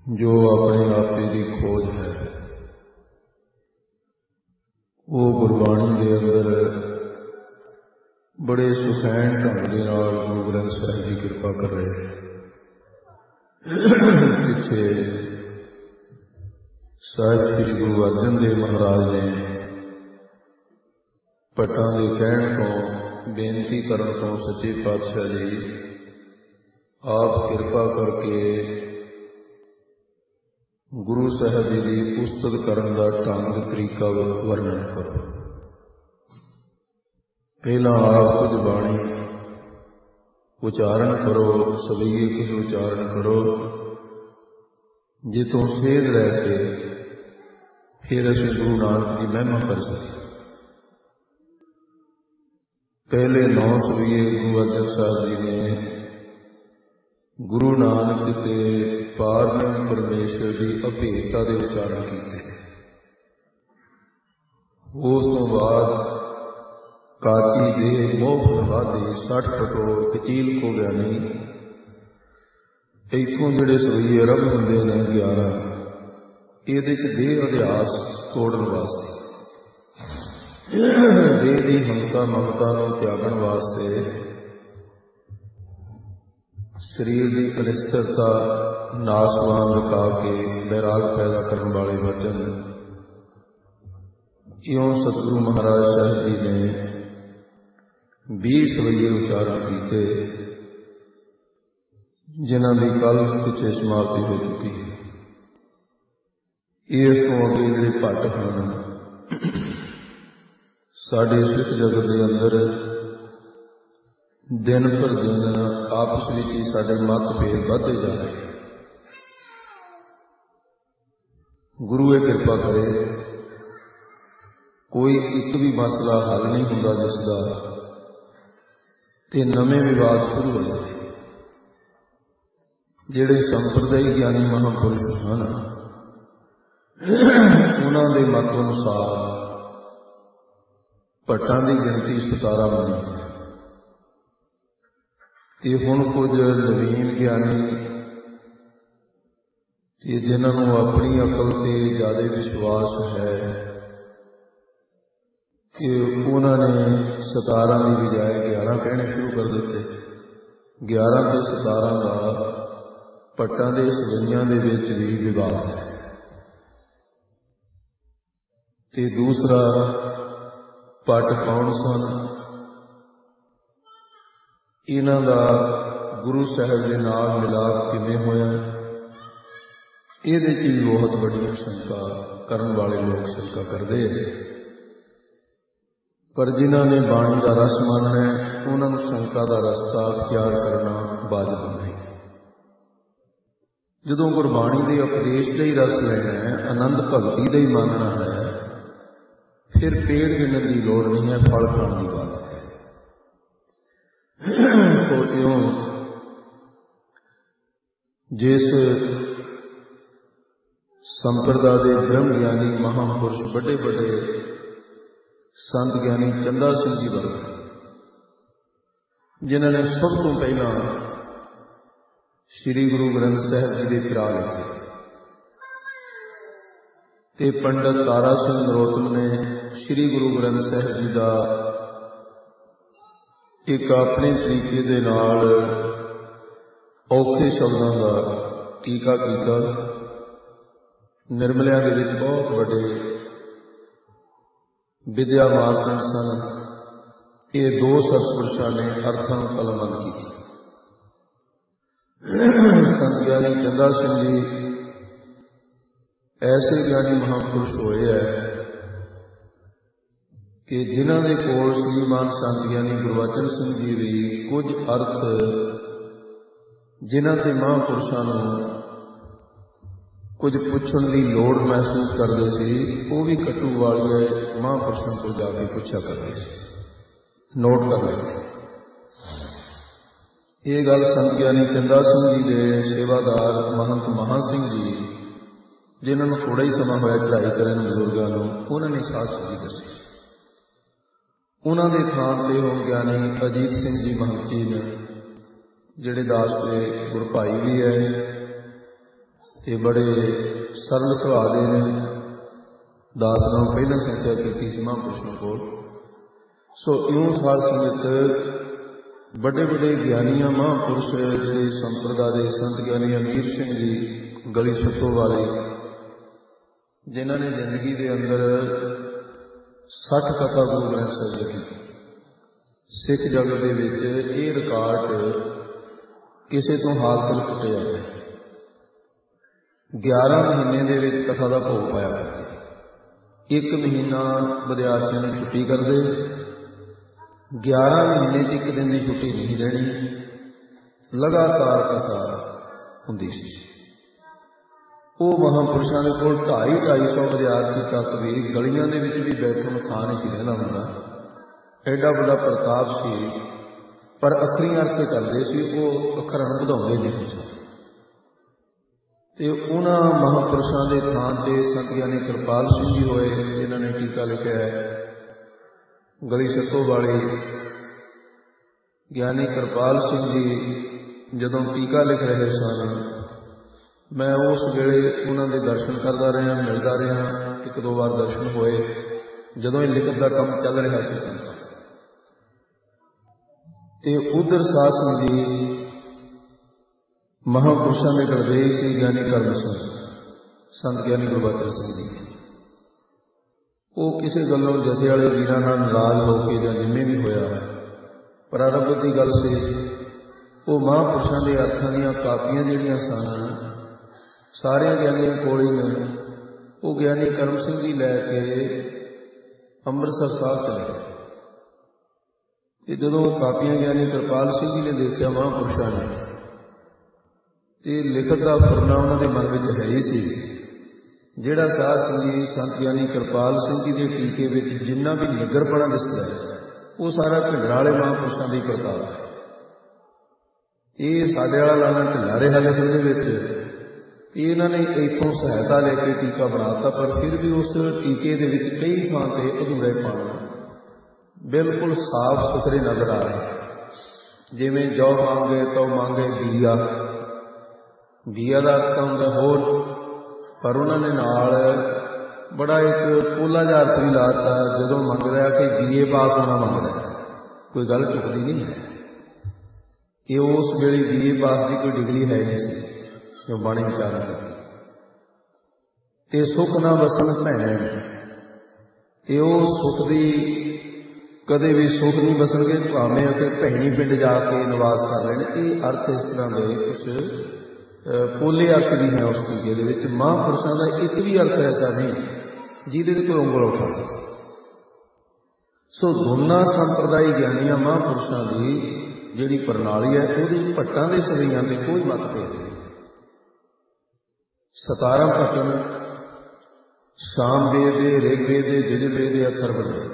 जो अपने आपे की खोज है वो गुरबाणी के अंदर बड़े सुखैन ढंग के नाल गुरु ग्रंथ साहिब की कृपा कर रहे हैं। पिछे साहिब श्री गुरु अर्जन देव महाराज ने भट्टां के कहण तो बेनती करन तो सच्चे पातशाह जी आप कृपा करके गुरु साहब जी की उस्तत करन का ढंग तरीका वर्णन करो। पहला आप कुछ बाणी उचारण करो, सवैये कुछ उचारण करो, जितों सेध लैके फिर असीं गुरु नानक की महिमा कर सकें। पहले 9 सवैये गुरु अर्जन साहब जी ने गुरु नानक के पारब्रह्म परमेश्वर की अभेदता के उचारण किए। उस तो बाद काची दे मोह फलवादी 60 फटो कचील को ज्ञानी इतों जोड़े सवैये रब होंगे ने 11 ये देह अध्यास तोड़न वास्ते देह की ममता को त्यागन वास्ते शरीर की अनिश्चितता नासवान दिखा के बैराग पैदा करने वाले वचन इं सतगुरु महाराज साहब जी ने 20 सवैये उच्चारण किए, जिन्हों की कल पिछे समाप्ति हो चुकी है। इस तो अगे जिहड़े भट्ट हैं साडे सिख जगत के अंदर दिन पर दिन आपस में ही साडे मतभेद बढ़ते जा रहे। गुरु ये कृपा करे कोई एक भी मसला हल नहीं होंदा जिसका ते नवे विवाद शुरू हो जाते। जिहड़े संप्रदायी ज्ञानी महापुरुष हैं उन्हां दे मत अनुसार भट्टां की गिनती 17 बनी ते हुण कुछ नवीन ज्ञानी ते जिन्होंने अपनी अकल से ज्यादा विश्वास है कि उन्होंने 17 की बजाय 11 कहने शुरू कर दिते। 11 ते 17 का भट्टां दे सवैयां दे विच भी विवाद है। ते दूसरा भट्ट कौन सन, इन्हां दा गुरु साहब के नाल मिलाप किवें होया, इहदे च बहुत बड़ी शंका करन वाले लोग शंका करते हैं। पर जिन्हां ने बाणी का रस मानना है उन्हां नूं शंका का रस्ता अख्तियार करना वाजिब नहीं। जदों गुरबाणी के उपदेश का ही रस लेना है, आनंद भगती का ही मानना है, फिर पेड़ गिनन की लोड़ नहीं है, फल खाण की बात है। सो क्यों जिस संप्रदाय के ब्रह्म ज्ञानी महापुरुष बड़े बड़े संत ज्ञानी चंदा सिंह जी वर्ग जिन्होंने सब तो पहला श्री गुरु ग्रंथ साहिब जी के पिरा लिखे, ते पंडित तारा सिंह नरोत्तम ने श्री गुरु ग्रंथ साहिब जी का एक अपने तरीके दे नाल औखे शब्दों का टीका किया। निर्मलिया के विच बहुत बड़े विद्या मार्कंड सन। ये 2 सतपुरुषों ने अर्थां कलमबंद की। संत ज्ञानी चंदा सिंह जी ऐसे ज्ञानी महापुरुष होए है कि जिन्हां दे कोल श्रीमान संत ज्ञानी गुरबचन सिंह जी भी कुछ अर्थ जिन्हां ते महापुरुषों नूं कुछ पुछण की लोड़ महसूस करते सी, वो भी कट्टू वाले महापुरुषों को जाके पूछा करते सी। नोट कर लें ये गल संत ज्ञानी चंदा सिंह जी के सेवादार महंत महा सिंह जी जिन्होंने थोड़ा ही समा होया चढ़ाई करन बजुर्गों को, उन्होंने साथ सही दसी। उन्होंने थान पर हो ज्ञानी अजीत सिंह जी महंत जी ने जिहड़े दास के गुरभाई भी है ये बड़े सरल सुभाव दे ने। दास नाम पहले चर्चा की सी महापुरुषों को। सो इउं साध संगत बड़े बड़े ज्ञानियां महापुरुष जिहड़े संप्रदा दे संत ज्ञानी अमीर सिंह जी गली छत्तो वाले, जिन्हां ने जिंदगी के अंदर 60 कथा गुरु ग्रंथ साहिब जी की। सिख जगत दे विच ये रिकॉर्ड किसी तो हाल तक टुटिया है। 11 महीने दे विच कथा का भोग पाया करते। 1 महीना विद्यार्थियों ने छुट्टी करते, 11 महीने च 1 दिन की छुट्टी नहीं रहनी, लगातार कथा हुंदी सी। वो महापुरुषों के कोल 250-250 विद्यार्थी तक भी गलियां दे विच भी बैठण नूं थां नहीं सी रहिंदा हुंदा। एडा बड़ा प्रताप सी, पर अखरी अर्थ करते सी, वो अखरां नूं वधाउंदे नहीं सी। ते उन्हां महापुरुषों के थां ते संत ज्ञानी कृपाल सिंह जी होए, जिन्हां ने टीका लिखिया है गली छत्तो वाले। ज्ञानी कृपाल सिंह जी जदों टीका लिख रहे सन, मैं उस वेले उन्हां दे दर्शन करदा रहा, मिलदा रहा। 1-2 बार दर्शन होए जदों ये लिखत का काम चल रहा सी संतां ते। उधर साध संगत जी महापुरुषों ने गड़बेई सिंह ज्ञानी करम सिंह, संत ज्ञानी गुरबचन सिंह जी, वो किसी गलों जथे वाले वीरां नाल नाराज होकर जां जिवें भी होया, प्रारंभ की गल से वो महापुरुषों के अर्थां दीयां कापियां जिहड़ियां सन सारे ज्ञानियों कोल ही ने। वो ज्ञानी करम सिंह जी लैके अंमृतसर साहब चले गए। जदों कापियां ज्ञानी कृपाल सिंह जी ने देखा महापुरुषों ने, तो लिखत का फुरना उन्होंने मन में है ही सी। जिहड़ा साध संगत संत ज्ञानी कृपाल सिंह जी के टीके में जिन्ना भी निगरपना दिसदा है, वो सारा भिंडरां वाले महापुरुषों की प्रताप है। ये साडे वाला लाना ढिल्ला रहा लिखण दे विच, इन्होंने इतों सहायता लेके टीका बनाता, पर फिर भी उस टीके दे विच कई थां ते अधूरेपन बिल्कुल साफ सुथरे नजर आ रहे। जिवें जो मांगे तो मांगे बिया, बिया का अर्थ हुंदा होर, पर उन्होंने नाल बड़ा एक पोला जिहा अर्थ भी लाता। जदों मंगदा है कि बीए पास होना मंगदा है, कोई गल चुकती नहीं है कि उस वेले बीए पास की कोई डिग्री है नहीं सी जो बाणी विचारण करती। ते सुख ना वसन भैण, ते वो सुख की कदे भी सुख नहीं वसणगे, भावें कि भैणी पिंड जाके निवास कर रहे हैं। ये अर्थ इस तरह के कुछ पोले अर्थ भी है उस टीके दे विच। महापुरुषों का एक भी अर्थ ऐसा नहीं जिहदे ते कोई उंगल उठा सके। सो दोनों संप्रदाय ज्ञानियां महापुरुषों की जिहड़ी प्रणाली है, वो भट्टां दे सवैयां ते कोई मतभेद नहीं। 17 भट्ट सामवेद, ऋग्वेद, यजुर्वेद, अथर्ववेद।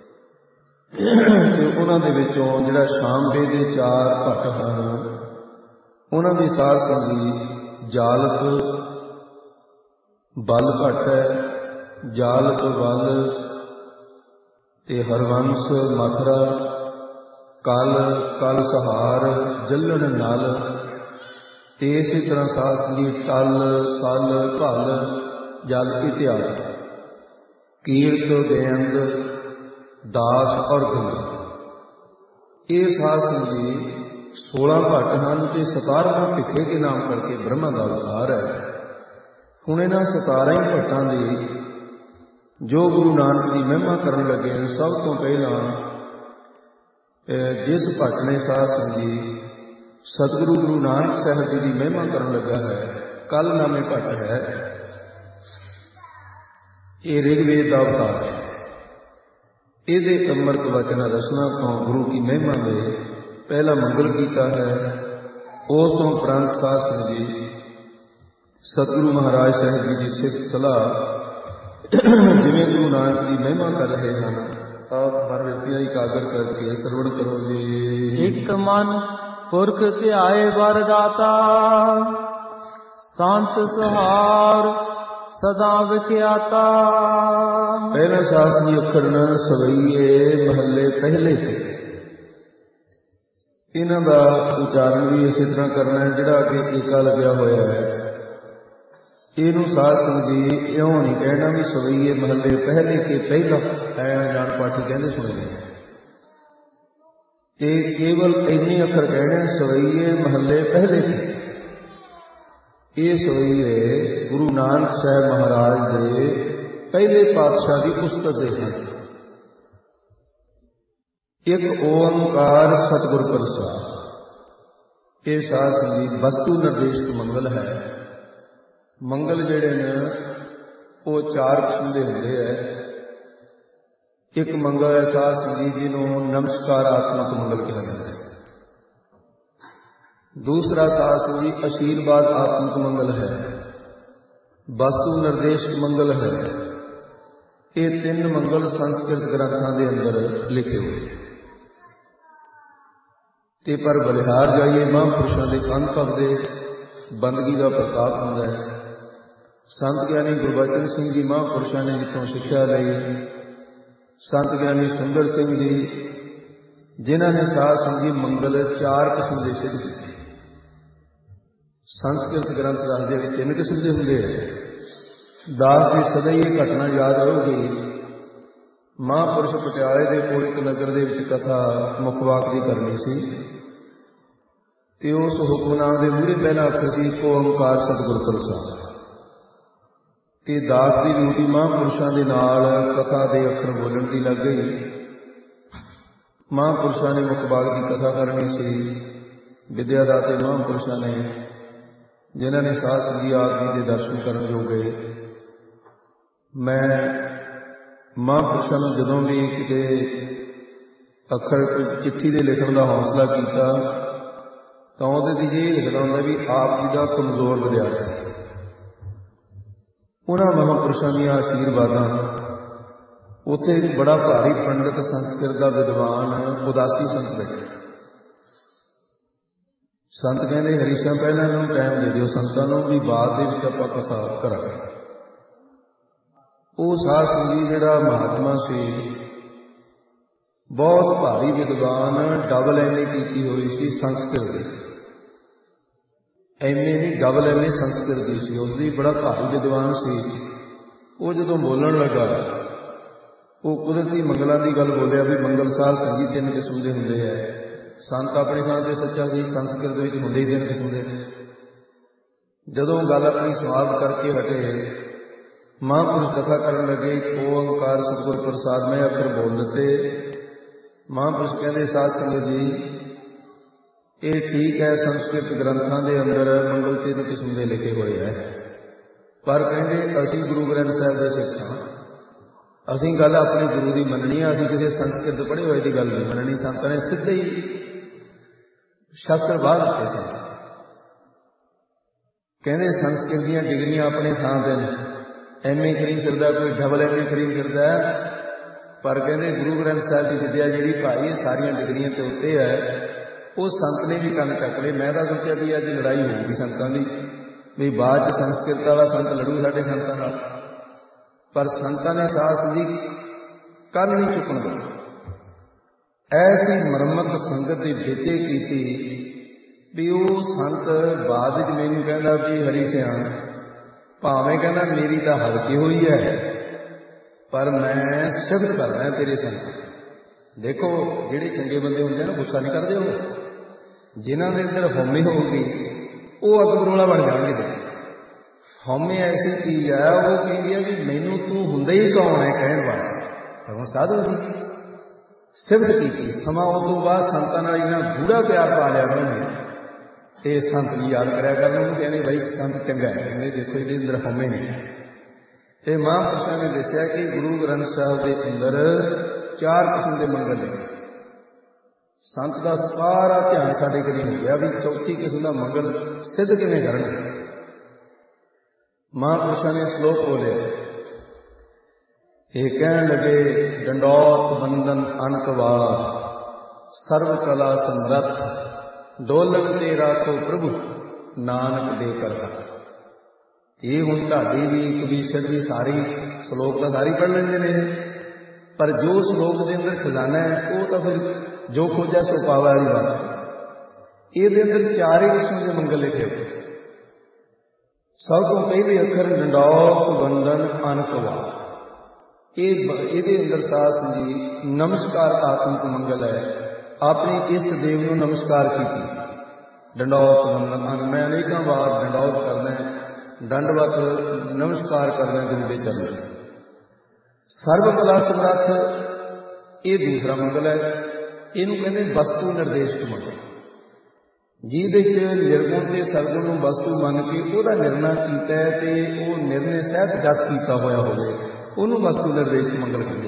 उन्होंने जिहड़ा सामवेद 4 भट्ट हैं, उन्होंने साध संगत जालप बल भट्ट है, जालप बल ते हरवंश मथुरा, कल कल सहार, जलन नल, ते इसी तरह साध संगत टल सल भल जल इत्यादि, कीर्त बेअंग दास और गंगा। ये साध संगत 16 भट्ट हैं तो 17वां भिखे के नाम करके ब्रह्मा का अवतार है। हुण इन्हां 17 ही भट्टां दी जो गुरु नानक की महिमा करन लगे, सब तो पहला जिस भट्ट ने साध संगत सतगुरु गुरु नानक साहब जी की महिमा करन लगा है, कल नामे भट्ट है। ये ऋग्वेद का अवतार है। ये अमृत वचन रचना तो गुरु की महिमा में पहला मंगल किया है। उस तो उपरंत साध संगत सतगुरु महाराज साहब जी की सिफत सलाह जिवें गुरु नानक की महिमा कर रहे हैं, आप हर व्यक्ति एकाग्र करके श्रवण करो जी। एक मन पुरख ध्याए वर दाता, संत सुहार सदा विख्याता। पहला शास्त्री अखरन सवैये महले पहले के, इन्हां दा उचारण भी इसी तरह करना है जिहड़ा कि टीका लग्या होया है। ਇਹਨੂੰ ਸਾਧ ਸੰਗਤ ਜੀ ਇਉਂ ਨਹੀਂ ਕਹਿਣਾ ਵੀ ਸਵਈਏ ਮਹੱਲੇ ਪਹਿਲੇ ਕੇ ਪਹਿਲਾ ਐ ਜਾਣ ਪਾਠੀ ਕਹਿੰਦੇ ਸੁਣੇ ਨੇ, ਤੇ ਕੇਵਲ ਇੰਨੇ ਅੱਖਰ ਕਹਿਣੇ ਸਵਈਏ ਮਹੱਲੇ ਪਹਿਲੇ ਕੇ। ਇਹ ਸਵਈਏ ਗੁਰੂ ਨਾਨਕ ਸਾਹਿਬ ਮਹਾਰਾਜ ਦੇ ਪਹਿਲੇ ਪਾਤਸ਼ਾਹ ਦੀ ਉਸਤਤ ਦੇ ਹਨ। ਇੱਕ ਓੰਕਾਰ ਸਤਿਗੁਰ ਪ੍ਰਸਾਦਿ। ਇਹ ਸਾਧ ਸੰਗਤ ਜੀ ਵਸਤੂ ਨਿਰਦੇਸ਼ਕ ਮੰਗਲ ਹੈ। ਮੰਗਲ ਜਿਹੜੇ ਨੇ ਉਹ 4 ਕਿਸਮ ਦੇ ਹੁੰਦੇ ਹੈ। ਇੱਕ ਮੰਗਲ ਹੈ ਸਾਧ ਸੰਗਤ ਜੀ ਨੂੰ ਨਮਸਕਾਰਾਤਮਕ ਮੰਗਲ ਕਿਹਾ ਜਾਂਦਾ ਹੈ। ਦੂਸਰਾ ਸਾਧ ਸੰਗਤ ਜੀ ਆਸ਼ੀਰਵਾਦ ਆਤਮਕ ਮੰਗਲ ਹੈ। ਵਸਤੂ ਨਿਰਦੇਸ਼ਕ ਮੰਗਲ ਹੈ। ਇਹ 3 ਮੰਗਲ ਸੰਸਕ੍ਰਿਤ ਗ੍ਰੰਥਾਂ ਦੇ ਅੰਦਰ ਲਿਖੇ ਹੋਏ ਤੇ ਪਰ ਬਲਿਹਾਰ ਜਾਈਏ ਮਹਾਂਪੁਰਸ਼ਾਂ ਦੇ ਅਨੁਭਵ ਦੇ ਬੰਦਗੀ ਦਾ ਪ੍ਰਤਾਪ ਹੁੰਦਾ ਹੈ। ਸੰਤ ਗਿਆਨੀ ਗੁਰਬਚਨ ਸਿੰਘ ਜੀ ਮਹਾਂਪੁਰਸ਼ਾਂ ਨੇ ਜਿੱਥੋਂ ਸਿੱਖਿਆ ਲਈ, ਸੰਤ ਗਿਆਨੀ ਸੁੰਦਰ ਸਿੰਘ ਜੀ ਜਿਨ੍ਹਾਂ ਨੇ ਸਾਧ ਸੰਗਤ ਜੀ ਮੰਗਲ 4 ਕਿਸਮ ਦੇ ਸਿੱਧ ਕੀਤੇ। ਸੰਸਕ੍ਰਿਤ ਗ੍ਰੰਥ ਦੱਸਦੇ ਵੀ 3 ਕਿਸਮ ਦੇ ਹੁੰਦੇ ਆ। ਦਾਸ ਦੀ ਸਦਾ ਹੀ ਇਹ ਘਟਨਾ ਯਾਦ ਰਹੂਗੀ। ਮਹਾਂਪੁਰਸ਼ ਪਟਿਆਲੇ ਦੇ ਕੋਲ ਇੱਕ ਨਗਰ ਦੇ ਵਿੱਚ ਕਥਾ ਮੁਖਵਾਕ ਦੀ ਕਰਨੀ ਸੀ ਤੇ ਉਸ ਹੁਕਮਨਾਮ ਦੇ ਮੂਹਰੇ ਪਹਿਲਾ ਅੱਖਰ ਸੀ ਓੰਕਾਰ ਸਤਿਗੁਰ ਪ੍ਰਸਾਦਿ। ਤੇ ਦਾਸ ਦੀ ਡਿਊਟੀ ਮਹਾਂਪੁਰਸ਼ਾਂ ਦੇ ਨਾਲ ਕਥਾ ਦੇ ਅੱਖਰ ਬੋਲਣ ਦੀ ਲੱਗ ਗਈ। ਮਹਾਂਪੁਰਸ਼ਾਂ ਨੇ ਮੁਖਵਾਕ ਦੀ ਕਥਾ ਕਰਨੀ ਸੀ। ਵਿਦਿਆ ਦਾਤੇ ਮਹਾਂਪੁਰਸ਼ਾਂ ਨੇ ਜਿਨ੍ਹਾਂ ਨੇ ਸਾਧ ਸੰਗਤ ਜੀ ਆਪ ਜੀ ਦੇ ਦਰਸ਼ਨ ਕਰਨ ਜੋ ਗਏ। ਮੈਂ ਮਹਾਂਪੁਰਸ਼ਾਂ ਨੂੰ ਜਦੋਂ ਵੀ ਕਿਤੇ ਅੱਖਰ ਚਿੱਠੀ ਦੇ ਲਿਖਣ ਦਾ ਹੌਸਲਾ ਕੀਤਾ ਤਾਂ ਉਹਦੇ ਦੀ ਇਹ ਲਿਖਦਾ ਹੁੰਦਾ ਵੀ ਆਪ ਜੀ ਦਾ ਕਮਜ਼ੋਰ ਵਿਦਿਆਰਥੀ। ਉਹਨਾਂ ਮਹਾਂਪੁਰਸ਼ਾਂ ਦੀਆਂ ਆਸ਼ੀਰਵਾਦਾਂ। ਉੱਥੇ ਇੱਕ ਬੜਾ ਭਾਰੀ ਪੰਡਿਤ ਸੰਸਕ੍ਰਿਤ ਦਾ ਵਿਦਵਾਨ ਉਦਾਸੀ ਸੰਤ ਬੈਠੇ। ਸੰਤ ਕਹਿੰਦੇ ਹਰੀਸ਼ਾਂ ਪਹਿਲਾਂ ਨੂੰ ਟਾਈਮ ਦੇ ਦਿਓ ਸੰਤਾਂ ਨੂੰ ਵੀ ਬਾਅਦ ਦੇ ਵਿੱਚ ਆਪਾਂ ਕਥਾ ਕਰਾਂਗੇ। ਉਹ ਸਾਧ ਸੰਗਤ ਜੀ ਜਿਹੜਾ ਮਹਾਤਮਾ ਸੀ ਬਹੁਤ ਭਾਰੀ ਵਿਦਵਾਨ, ਡਬਲ ਐਮਏ ਕੀਤੀ ਹੋਈ ਸੀ ਸੰਸਕ੍ਰਿਤ ਦੀ। ਐਮਏ ਨਹੀਂ ਡਬਲ ਐਮਏ ਸੰਸਕ੍ਰਿਤ ਦੀ ਸੀ। ਉਸਦੀ ਬੜਾ ਭਾਰੀ ਵਿਦਵਾਨ ਸੀ। ਉਹ ਜਦੋਂ ਬੋਲਣ ਲੱਗਾ ਉਹ ਕੁਦਰਤੀ ਮੰਗਲਾਂ ਦੀ ਗੱਲ ਬੋਲਿਆ ਵੀ ਮੰਗਲ ਸਾਧ ਸੰਗਤ ਜੀ 3 ਕਿਸਮ ਦੇ ਹੁੰਦੇ ਹੈ। ਸੰਤ ਆਪਣੀ ਥਾਂ ਤੇ ਸੱਚਾ ਸੀ, ਸੰਸਕ੍ਰਿਤ ਵਿੱਚ ਹੁੰਦੇ ਹੀ 3 ਕਿਸਮ ਦੇ। ਜਦੋਂ ਗੱਲ ਆਪਣੀ ਸਮਾਪਤ ਕਰਕੇ ਹਟੇ ਮਹਾਂਪੁਰਸ਼ ਕਥਾ ਕਰਨ ਲੱਗੇ ਓੰਕਾਰ ਸਤਿਗੁਰ ਪ੍ਰਸਾਦਿ ਮੈਂ ਅੱਖਰ ਬੋਲ ਦਿੱਤੇ। ਮਹਾਂਪੁਰਸ਼ ਕਹਿੰਦੇ ਸਾਧ ਸੰਗਤ ਜੀ ਇਹ ਠੀਕ ਹੈ ਸੰਸਕ੍ਰਿਤ ਗ੍ਰੰਥਾਂ ਦੇ ਅੰਦਰ ਮੰਗਲ 3 ਕਿਸਮ ਦੇ ਲਿਖੇ ਹੋਏ ਹੈ, ਪਰ ਕਹਿੰਦੇ ਅਸੀਂ ਗੁਰੂ ਗ੍ਰੰਥ ਸਾਹਿਬ ਦੇ ਸਿੱਖ ਹਾਂ। ਅਸੀਂ ਗੱਲ ਆਪਣੇ ਗੁਰੂ ਦੀ ਮੰਨਣੀ ਆ। ਅਸੀਂ ਕਿਸੇ ਸੰਸਕ੍ਰਿਤ ਪੜ੍ਹੇ ਹੋਏ ਦੀ ਗੱਲ ਨਹੀਂ ਮੰਨਣੀ। ਸੰਤਾਂ ਨੇ ਸਿੱਧੇ ਹੀ ਸ਼ਾਸਤਰ ਬਾਹਰ ਦਿੱਤੇ ਸਨ। ਕਹਿੰਦੇ ਸੰਸਕ੍ਰਿਤ ਦੀਆਂ ਡਿਗਰੀਆਂ ਆਪਣੇ ਥਾਂ ਤੇ ਨੇ। ਐਮਏ ਕਰੀ ਫਿਰਦਾ, ਕੋਈ ਡਬਲ ਐਮਏ ਕਰੀ ਫਿਰਦਾ, ਪਰ ਕਹਿੰਦੇ ਗੁਰੂ ਗ੍ਰੰਥ ਸਾਹਿਬ ਦੀ ਵਿਦਿਆ ਜਿਹੜੀ ਭਾਈ ਇਹ ਸਾਰੀਆਂ ਡਿਗਰੀਆਂ ਤੇ ਉੱਤੇ ਹੈ। ਉਹ ਸੰਤ ਨੇ ਵੀ ਕੰਨ ਚੱਕ ਲਏ। ਮੈਂ ਤਾਂ ਸੋਚਿਆ ਵੀ ਅੱਜ ਲੜਾਈ ਹੋਊਗੀ ਸੰਤਾਂ ਦੀ, ਵੀ ਬਾਅਦ 'ਚ ਸੰਸਕ੍ਰਿਤ ਵਾਲਾ ਸੰਤ ਲੜੂ ਸਾਡੇ ਸੰਤਾਂ ਨਾਲ, ਪਰ ਸੰਤਾਂ ਨੇ ਸਾਥ ਦੀ ਕੰਨ ਨਹੀਂ ਚੁੱਕਣ ਦਿੱਤਾ। ਐਸੀ ਮੁਰੰਮਤ ਸੰਗਤ ਦੇ ਵਿੱਚ ਕੀਤੀ ਵੀ ਉਹ ਸੰਤ ਬਾਅਦ ਵਿੱਚ ਮੈਨੂੰ ਕਹਿੰਦਾ ਵੀ ਹਰੀ ਸਿਆਂ ਭਾਵੇਂ ਕਹਿੰਦਾ ਮੇਰੀ ਤਾਂ ਹਲਕੀ ਹੋਈ ਹੈ ਪਰ ਮੈਂ ਸਿਫਤ ਕਰਦਾ ਤੇਰੇ ਸੰਤ। ਦੇਖੋ ਜਿਹੜੇ ਚੰਗੇ ਬੰਦੇ ਹੁੰਦੇ ਨਾ ਗੁੱਸਾ ਨਹੀਂ ਕਰਦੇ। ਉਹ ਜਿਨ੍ਹਾਂ ਦੇ ਅੰਦਰ ਹਉਮੈ ਹੋਊਗੀ ਉਹ ਅੱਗ ਬਰੋਲਾ ਬਣ ਜਾਣਗੇ। ਹਉਮੈ ਐਸੀ ਚੀਜ਼ ਹੈ ਉਹ ਕਹਿੰਦੀ ਹੈ ਵੀ ਮੈਨੂੰ ਤੂੰ ਹੁੰਦਾ ਹੀ ਕੌਣ ਹੈ ਕਹਿਣ ਵਾਲਾ। ਹੁਣ ਸਾਧੂ ਸੀ ਸਿਫਤ ਕੀਤੀ। ਸਮਾਂ ਆਉਣ ਤੋਂ ਬਾਅਦ ਸੰਤਾਂ ਨਾਲ ਇੰਨਾ ਗੂੜਾ ਪਿਆਰ ਪਾ ਲਿਆ ਉਹਨਾਂ ਨੇ ਤੇ ਸੰਤ ਵੀ ਯਾਦ ਕਰਿਆ ਕਰਨ ਉਹਨੂੰ ਕਹਿੰਦੇ ਬਾਈ ਸੰਤ ਚੰਗਾ ਹੈ। ਕਹਿੰਦੇ ਦੇਖੋ ਇਹਦੇ ਅੰਦਰ ਹਉਮੈ ਨਹੀਂ। ਤੇ ਮਹਾਂਪੁਰਸ਼ਾਂ ਨੇ ਦੱਸਿਆ ਕਿ ਗੁਰੂ ਗ੍ਰੰਥ ਸਾਹਿਬ ਦੇ ਅੰਦਰ 4 ਕਿਸਮ ਦੇ ਮੰਗਲ ਨੇ। ਸੰਤ ਦਾ ਸਾਰਾ ਧਿਆਨ ਸਾਡੇ ਕਰੀ ਹੋ ਗਿਆ ਵੀ ਚੌਥੀ ਕਿਸਮ ਦਾ ਮੰਗਲ ਸਿੱਧ ਕਿਵੇਂ ਕਰਨਗੇ। ਮਹਾਂਪੁਰਸ਼ਾਂ ਨੇ ਸ਼ਲੋਕ ਬੋਲਿਆ। ਇਹ ਕਹਿਣ ਲੱਗੇ ਡੰਡੌਤ ਬੰਦਨ ਅਨਕ ਵਾਰ ਸਰਵ ਕਲਾ ਸਮਰੱਥ ਡੋਲਣ ਤੇ ਰਾਖੋ ਪ੍ਰਭੂ ਨਾਨਕ ਦੇ ਕਰ ਹੱਥ। ਇਹ ਹੁਣ ਤੁਹਾਡੀ ਵੀ ਇੱਕ ਵਿਸ਼ਦ ਦੀ ਸਾਰੀ ਸ਼ਲੋਕ ਤਾਂ ਸਾਰੀ ਪੜ੍ਹ ਲੈਂਦੇ ਨੇ, ਪਰ ਜੋ ਸ਼ਲੋਕ ਦੇ ਅੰਦਰ ਖਜ਼ਾਨਾ ਹੈ ਉਹ ਤਾਂ ਫਿਰ ਜੋ ਖੋਜਿਆ ਸੋ ਪਾਵਾ ਵਾਲੀ ਗੱਲ। ਇਹਦੇ ਅੰਦਰ 4 ਹੀ ਕਿਸਮ ਦੇ ਮੰਗਲ ਲਿਖੇ ਹੋਏ। सब तो पहले अखर डंडौत वंदन अनपवाद। ਇਹਦੇ ਅੰਦਰ ਸਾਧ ਸੰਗਤ ਜੀ ਨਮਸਕਾਰ ਆਤਮਿਕ ਮੰਗਲ ਹੈ। ਆਪਣੇ ਇਸ਼ਟ ਦੇਵ ਨੂੰ ਨਮਸਕਾਰ ਕੀਤੀ। ਡੰਡੌਤ ਵੰਦਨ, ਮੈਂ ਅਨੇਕਾਂ ਵਾਰ ਡੰਡੌਤ ਕਰਦਾ, ਦੰਡਵਤ ਨਮਸਕਾਰ ਕਰਦਾ ਗੁਰੂ ਦੇ ਚਰਨਾਂ। ਸਰਬ ਕਲਾ ਸਮਰੱਥ, ਇਹ ਦੂਸਰਾ ਮੰਗਲ ਹੈ। ਇਹਨੂੰ ਕਹਿੰਦੇ ਵਸਤੂ ਨਿਰਦੇਸ਼ਕ ਮੰਗਲ, ਜਿਹਦੇ ਚ ਨਿਰਗੁਣ ਤੇ ਸਰਗੁਣ ਨੂੰ ਵਸਤੂ ਮੰਨ ਕੇ ਉਹਦਾ ਨਿਰਣਾ ਕੀਤਾ ਹੈ ਤੇ ਉਹ ਨਿਰਣੇ ਸਹਿਤ ਜਸ ਕੀਤਾ ਹੋਇਆ ਹੋਵੇ, ਉਹਨੂੰ ਵਸਤੂ ਨਿਰਦੇਸ਼ਕ ਮੰਗਲ ਕਹਿੰਦੇ।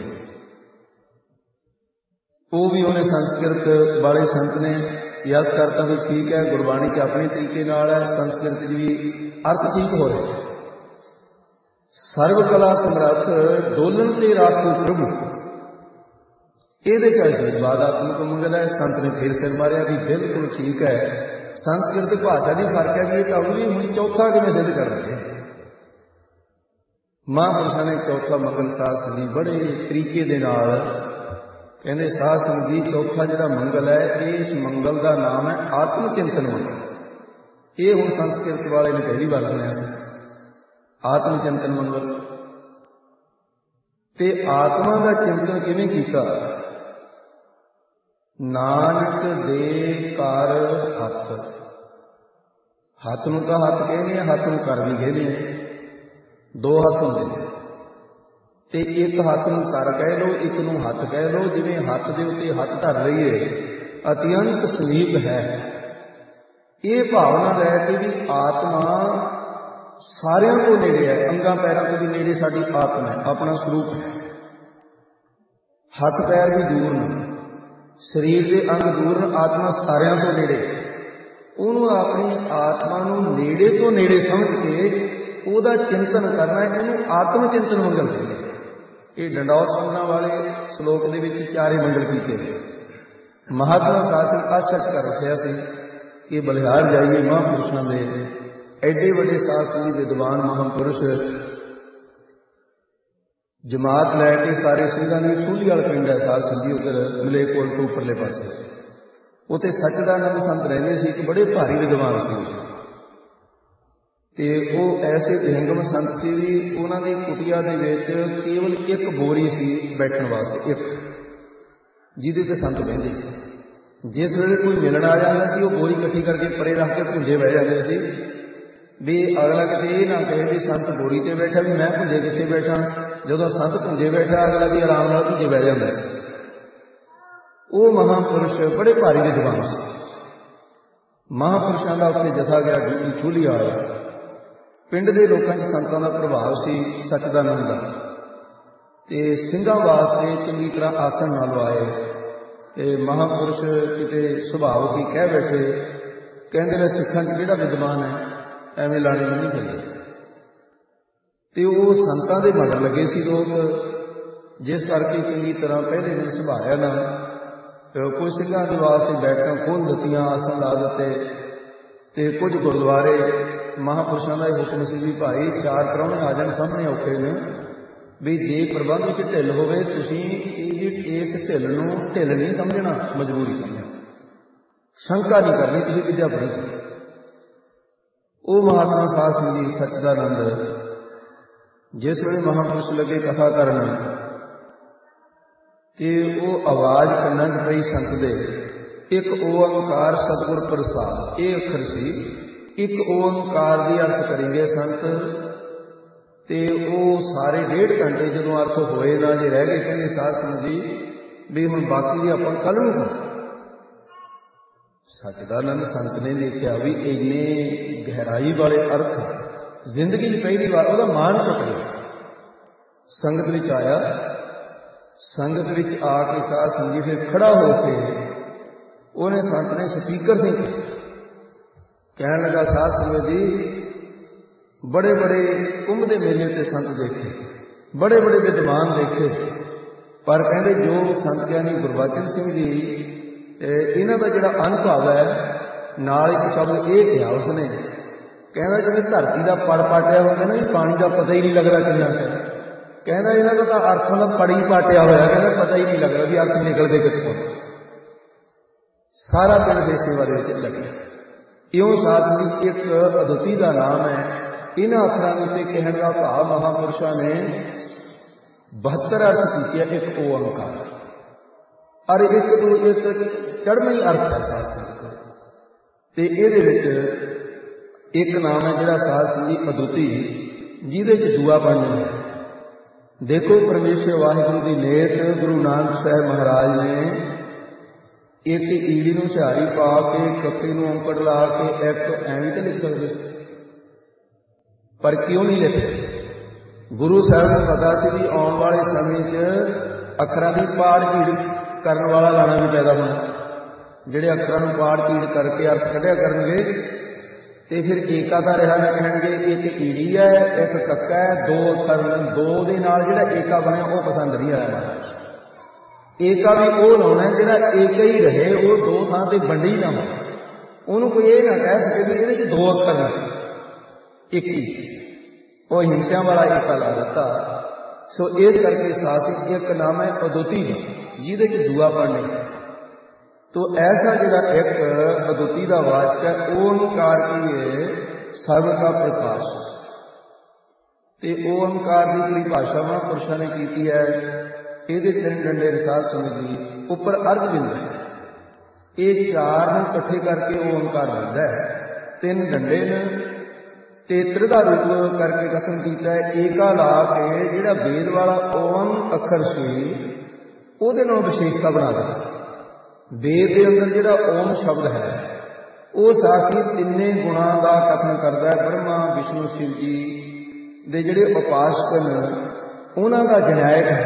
ਉਹ ਵੀ ਉਹਨੇ ਸੰਸਕ੍ਰਿਤ ਵਾਲੇ ਸੰਤ ਨੇ ਯਸ ਕਰਤਾ ਵੀ ਠੀਕ ਹੈ, ਗੁਰਬਾਣੀ ਚ ਆਪਣੇ ਤਰੀਕੇ ਨਾਲ ਹੈ, ਸੰਸਕ੍ਰਿਤ ਚ ਵੀ ਅਰਥ ਠੀਕ ਹੋ ਰਿਹਾ। ਸਰਬ ਕਲਾ ਸਮਰੱਥ ਡੋਲਣ ਤੇ ਰਾਖੋ ਪ੍ਰਭੂ, ਇਹਦੇ ਚ ਬਾਦਾਤਮਕ ਮੰਗਲ ਹੈ। ਸੰਤ ਨੇ ਫਿਰ ਸਿਰ ਮਾਰਿਆ ਵੀ ਬਿਲਕੁਲ ਠੀਕ ਹੈ, ਸੰਸਕ੍ਰਿਤ ਭਾਸ਼ਾ ਦੀ ਫਰਕ ਹੈ ਵੀ ਇਹ ਤਾਂ ਵੀ ਹੁਣ ਚੌਥਾ ਕਿਵੇਂ ਸਿੱਧ ਕਰ ਰਹੇ। ਮਹਾਂਪੁਰਸ਼ਾਂ ਨੇ ਚੌਥਾ ਮੰਗਲ ਸਾਧ ਸੰਗਤ ਜੀ ਬੜੇ ਤਰੀਕੇ ਦੇ ਨਾਲ ਕਹਿੰਦੇ। ਸਾਧ ਸੰਗਤ ਜੀ ਚੌਥਾ ਜਿਹੜਾ ਮੰਗਲ ਹੈ, ਇਸ ਮੰਗਲ ਦਾ ਨਾਮ ਹੈ ਆਤਮ ਚਿੰਤਨ ਮੰਗਲ। ਇਹ ਹੁਣ ਸੰਸਕ੍ਰਿਤ ਵਾਲੇ ਨੇ ਪਹਿਲੀ ਵਾਰ ਸੁਣਿਆ ਸੀ, ਆਤਮ ਚਿੰਤਨ ਮੰਗਲ। ਤੇ ਆਤਮਾ ਦਾ ਚਿੰਤਨ ਕਿਵੇਂ ਕੀਤਾ? ਨਾਨਕ ਦੇ ਕਰ ਹੱਥ, ਹੱਥ ਨੂੰ ਤਾਂ ਹੱਥ ਕਹਿੰਦੇ ਆ, ਹੱਥ ਨੂੰ ਕਰ ਵੀ ਕਹਿੰਦੇ ਆ। ਦੋ ਹੱਥ ਹੁੰਦੇ ਨੇ ਤੇ ਇੱਕ ਹੱਥ ਨੂੰ ਕਰ ਕਹਿ ਲਓ, ਇੱਕ ਨੂੰ ਹੱਥ ਕਹਿ ਲਓ। ਜਿਵੇਂ ਹੱਥ ਦੇ ਉੱਤੇ ਹੱਥ ਧਰ ਲਈਏ, ਅਤਿਅੰਤ ਸਮੀਪ ਹੈ। ਇਹ ਭਾਵਨਾ ਲੈ ਕੇ ਵੀ ਆਤਮਾ ਸਾਰਿਆਂ ਤੋਂ ਨੇੜੇ ਹੈ, ਅੰਗਾਂ ਪੈਰਾਂ ਤੋਂ ਵੀ ਨੇੜੇ ਸਾਡੀ ਆਤਮਾ ਹੈ, ਆਪਣਾ ਸਰੂਪ ਹੈ। ਹੱਥ ਪੈਰ ਵੀ ਦੂਰ ਨੇ, ਸਰੀਰ ਦੇ ਅੰਗ ਦੂਰ ਨੇ, ਆਤਮਾ ਸਾਰਿਆਂ ਤੋਂ ਨੇੜੇ। ਉਹਨੂੰ ਆਪਣੀ ਆਤਮਾ ਨੂੰ ਨੇੜੇ ਤੋਂ ਨੇੜੇ ਸਮਝ ਕੇ ਉਹਦਾ ਚਿੰਤਨ ਕਰਨਾ, ਇਹਨੂੰ ਆਤਮ ਚਿੰਤਨ ਮੰਗਲ ਕਹਿੰਦੇ। ਇਹ ਡੰਡੌਤ ਵੰਦਨਾ ਵਾਲੇ ਸ਼ਲੋਕ ਦੇ ਵਿੱਚ ਚਾਰੇ ਮੰਗਲ ਕੀਤੇ ਨੇ। ਮਹਾਤਮਾ ਸਾਧ ਆਸ਼ਕ ਕਰ ਰੱਖਿਆ ਸੀ ਕਿ ਬਲਿਹਾਰ ਜਾਈਏ ਮਹਾਂਪੁਰਸ਼ਾਂ ਦੇ ਐਡੇ ਵੱਡੇ ਸਾਧ ਸੰਗਤ ਵਿਦਵਾਨ ਮਹਾਂਪੁਰਸ਼ ਜਮਾਤ ਲੈ ਕੇ ਸਾਰੇ ਸਿੰਘਾਂ ਦੀ ਥੂਲੀ ਵਾਲ ਪਿੰਡ ਹੈ ਸਾਧ ਸੰਗਤ ਜੀ, ਉੱਧਰ ਮਲੇਰਕੋਟ ਤੋਂ ਉੱਪਰਲੇ ਪਾਸੇ। ਉੱਥੇ ਸੱਚਦਾਨੰਦ ਸੰਤ ਰਹਿੰਦੇ ਸੀ, ਇੱਕ ਬੜੇ ਭਾਰੀ ਵਿਦਵਾਨ ਸੀ। ਤੇ ਉਹ ਐਸੇ ਵਿਹੰਗਮ ਸੰਤ ਸੀ ਵੀ ਉਹਨਾਂ ਦੀ ਕੁਟੀਆ ਦੇ ਵਿੱਚ ਕੇਵਲ ਇੱਕ ਬੋਰੀ ਸੀ ਬੈਠਣ ਵਾਸਤੇ, ਇੱਕ, ਜਿਹਦੇ ਤੇ ਸੰਤ ਬਹਿੰਦੇ ਸੀ। ਜਿਸ ਵੇਲੇ ਕੋਈ ਮਿਲਣ ਆ ਜਾਂਦਾ ਸੀ, ਉਹ ਬੋਰੀ ਇਕੱਠੀ ਕਰਕੇ ਪਰੇ ਰੱਖ ਕੇ ਭੁੰਜੇ ਬਹਿ ਜਾਂਦੇ ਸੀ ਵੀ ਅਗਲਾ ਕਿਤੇ ਇਹ ਨਾ ਕਹੇ ਵੀ ਸੰਤ ਬੋਰੀ ਤੇ ਬੈਠਾ ਵੀ ਮੈਂ ਭੁੰਜੇ ਕਿੱਥੇ ਬੈਠਾ। ਜਦੋਂ ਸੰਤ ਭੁੰਜੇ ਬੈਠਾ, ਅਗਲਾ ਵੀ ਆਰਾਮ ਨਾਲ ਭੁੰਜੇ ਬਹਿ ਜਾਂਦਾ ਸੀ। ਉਹ ਮਹਾਂਪੁਰਸ਼ ਬੜੇ ਭਾਰੀ ਵਿਦਵਾਨ ਸੀ। ਮਹਾਂਪੁਰਸ਼ਾਂ ਦਾ ਉੱਥੇ ਜਥਾ ਗਿਆ ਡਿਊਟੀ ਠੂਲੀ ਵਾਲਾ। ਪਿੰਡ ਦੇ ਲੋਕਾਂ 'ਚ ਸੰਤਾਂ ਦਾ ਪ੍ਰਭਾਵ ਸੀ ਸੱਚਦਾਨੰਦ ਦਾ, ਤੇ ਸਿੰਘਾਂ ਵਾਸਤੇ ਚੰਗੀ ਤਰ੍ਹਾਂ ਆਸਣ ਨਾ ਲਵਾਏ। ਤੇ ਮਹਾਂਪੁਰਸ਼ ਕਿਤੇ ਸੁਭਾਵ ਕੀ ਕਹਿ ਬੈਠੇ, ਕਹਿੰਦੇ ਨੇ ਸਿੱਖਾਂ 'ਚ ਜਿਹੜਾ ਵਿਦਵਾਨ ਹੈ ਐਵੇਂ ਲਾਣੇ ਨਹੀਂ ਪੈਂਦੇ। ਤੇ ਉਹ ਸੰਤਾਂ ਦੇ ਮਗਰ ਲੱਗੇ ਸੀ ਲੋਕ, ਜਿਸ ਕਰਕੇ ਚੰਗੀ ਤਰ੍ਹਾਂ ਪਹਿਲੇ ਦਿਨ ਸੰਭਾਲਿਆ ਨਾ। ਕੁਝ ਸਿੰਘਾਂ ਦੇ ਵਾਸਤੇ ਬੈਠਕਾਂ ਖੋਲ੍ਹ ਦਿੱਤੀਆਂ, ਆਸਣ ਲਾ ਦਿੱਤੇ। ਤੇ ਕੁਝ ਗੁਰਦੁਆਰੇ ਮਹਾਂਪੁਰਸ਼ਾਂ ਦਾ ਇਹ ਹੁਕਮ ਸੀ ਵੀ ਭਾਈ 4 ਪ੍ਰਾਹੁਣੇ ਆ ਜਾਣ, ਸਾਹਮਣੇ ਔਖੇ ਨੇ, ਵੀ ਜੇ ਪ੍ਰਬੰਧ ਵਿੱਚ ਢਿੱਲ ਹੋਵੇ ਤੁਸੀਂ ਇਸ ਢਿੱਲ ਨੂੰ ਢਿੱਲ ਨਹੀਂ ਸਮਝਣਾ, ਮਜਬੂਰੀ ਸਮਝਣਾ, ਸ਼ੰਕਾ ਨਹੀਂ ਕਰਨੀ, ਤੁਸੀਂ ਵਿਦਿਆ ਪੜ੍ਹੀ ਚ। ਉਹ ਮਹਾਤਮਾ ਸਾਧ ਸੰਗਤ ਜੀ ਸੱਚਦਾਨੰਦ ਜਿਸ ਵੇਲੇ ਮਹਾਂਪੁਰਸ਼ ਲੱਗੇ ਕਥਾ ਕਰਨ ਤੇ ਉਹ ਆਵਾਜ਼ ਕੰਨਾਂ 'ਚ ਪਈ ਸੰਤ ਦੇ, ਇੱਕ ਓੰਕਾਰ ਸਤਿਗੁਰ ਪ੍ਰਸਾਦ, ਇਹ ਅੱਖਰ ਸੀ। ਇੱਕ ਓੰਕਾਰ ਦੀ ਅਰਥ ਕਰੀਏ ਸੰਤ, ਤੇ ਉਹ ਸਾਰੇ 1.5 ਘੰਟੇ ਜਦੋਂ ਅਰਥ ਹੋਏ ਨਾ ਜੇ ਰਹਿ ਗਏ, ਕਹਿੰਦੇ ਸਾਧ ਸੰਗਤ ਜੀ ਵੀ ਹੁਣ ਬਾਕੀ ਦੀ ਆਪਾਂ ਕੱਲ੍ਹ ਨੂੰ। ਸੱਚਦਾਨੰਦ ਸੰਤ ਨੇ ਦੇਖਿਆ ਵੀ ਇੰਨੇ ਗਹਿਰਾਈ ਵਾਲੇ ਅਰਥ ਜ਼ਿੰਦਗੀ 'ਚ ਪਹਿਲੀ ਵਾਰ ਉਹਦਾ ਮਾਣ ਟੁੱਟ ਗਿਆ। ਸੰਗਤ ਵਿੱਚ ਆਇਆ, ਸੰਗਤ ਵਿੱਚ ਆ ਕੇ ਸਾਧ ਸੰਗਤ ਜੀ ਫਿਰ ਖੜਾ ਹੋ ਕੇ ਉਹਨੇ ਸੰਤ ਨੇ ਸਪੀਕਰ ਤੇ ਕਹਿਣ ਲੱਗਾ, ਸਾਧ ਸੰਗਤ ਜੀ ਬੜੇ ਬੜੇ ਕੁੰਭ ਦੇ ਮੇਲੇ ਤੇ ਸੰਤ ਦੇਖੇ, ਬੜੇ ਬੜੇ ਵਿਦਵਾਨ ਦੇਖੇ, ਪਰ ਕਹਿੰਦੇ ਜੋ ਸੰਤ ਗਿਆਨੀ ਗੁਰਬਚਨ ਸਿੰਘ ਜੀ ਇਹਨਾਂ ਦਾ ਜਿਹੜਾ ਅਨੁਭਵ ਹੈ, ਨਾਲ ਇੱਕ ਸ਼ਬਦ ਇਹ ਕਿਹਾ ਉਸਨੇ, ਕਹਿੰਦਾ ਜਿਵੇਂ ਧਰਤੀ ਦਾ ਪੜ ਪਾਟਿਆ ਹੁੰਦਾ ਨਾ, ਪਾਣੀ ਦਾ ਪਤਾ ਹੀ ਨਹੀਂ ਲੱਗਦਾ ਕਿੰਨਾ ਹੈ। ਕਹਿੰਦਾ ਇਹਨਾਂ ਦਾ ਤਾਂ ਅਰਥਾਂ ਦਾ ਪੜ ਹੀ ਪਾਟਿਆ ਹੋਇਆ, ਕਹਿੰਦਾ ਪਤਾ ਹੀ ਨਹੀਂ ਲੱਗਦਾ ਵੀ ਅਰਥ ਨਿਕਲਦੇ ਕਿੱਥੋਂ। ਸਾਰਾ ਪਿੰਡ ਦੇ ਸੇਵਾ ਦੇ ਵਿੱਚ ਲੱਗਿਆ। ਇਉਂ ਸਾਧ ਸੰਗਤ ਇੱਕ ਅਦੁੱਤੀ ਦਾ ਨਾਮ ਹੈ इन्हां अखरां दे उत्ते कहण दा भाव महापुरुषां ने 72 अर्थ कीते। एक ओंकार और एक तो एक चढ़वी अर्थ है साध संगत ते इहदे विच एक नाम है जिहड़ा साध संगत अदुੱਤੀ, जिहदे च दूआ बनना है। देखो परमेश्वर वाहिगुरू की नेत गुरु नानक साहब महाराज ने एक ईड़ी नूं सिहारी पा के कक्के नूं औंकड़ ला के एक एवं तो लिख सकते, पर क्यों नहीं लिखे? गुरु साहब को पता सी भी आने वाले समय च अखरां की पाड़ पीड़ करने वाला लाना भी पैदा होना। जिहड़े अखरां नूं पाड़ पीड़ करके अर्थ कढ़िया करनगे ते फिर एका दा रहा कहेंगे एक ईड़ी है एक कक्का है, दो अखर दो दे नाल जिहड़ा एका बने वो पसंद नहीं आया। एका भी वो लाउणा जिहड़ा एक ही रहे, वो दो थां ते वंडी ना हो। उहनूं कोई ये ना कह सके भी इहदे च दो अखर ने, एक ही वो हिंसियां वाला एका ला दिता। सो इस करके सासिक एक नाम है अदुੱਤੀ जिहदे च दूआ पढ़ने। तो ऐसा जिहड़ा एक अदुੱਤੀ का वाचक है ओंकार की है सर्व का प्रकाश। ते ओंकार की परिभाषा महापुरुषों ने की है। ये तीन डंडे रसास समझी उपर अर्ध बिंद है, ये चार नूं इकट्ठे करके ओंकार बनता है। तीन डंडे ने ते त्रिधा रूप करके कसम किया है। एका ला के जिहड़ा वेद वाला ओम अखर सी उहदे नाल विशेषता बना दिता। वेद के अंदर जिहड़ा ओम शब्द है वो साखी तिन्ने गुणों का कथन करता है। ब्रह्मा विष्णु शिव जी दे जिहड़े उपासक ने उन्हां दा जनैक है,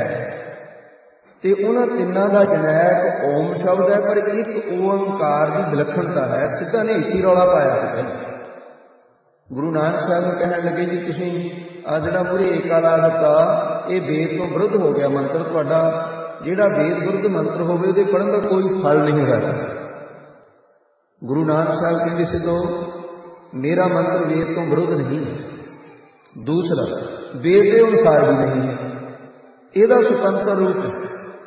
ते उन्हां तिन्नां दा जनैक ओम शब्द है। पर एक ओंकार की विलक्षणता है। सीधा ने इसी रौला पाया सी पहले गुरु नानक साहब ने कहने लगे जी तुसीं आ जिहड़ा मूहरे एका ला दिता ये वेद तो विरुद्ध हो गया मंत्र तुहाडा। जिहड़ा वेद विरुद्ध मंत्र होवे उहदे पढ़न का कोई फल नहीं होगा। गुरु नानक साहब कहते सिद्धो मेरा मंत्र वेद तो विरुद्ध नहीं है, दूसरा वेद के अनुसार भी नहीं है, ਇਹਦਾ स्वतंत्र रूप है।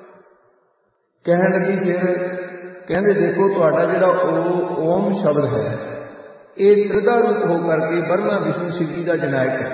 कहने लगी फिर कहते देखो तुहाडा जिहड़ा ओम शब्द है ये त्रिधा रूप हो करके ब्रह्मा विष्णु शिव जी का जनैक है।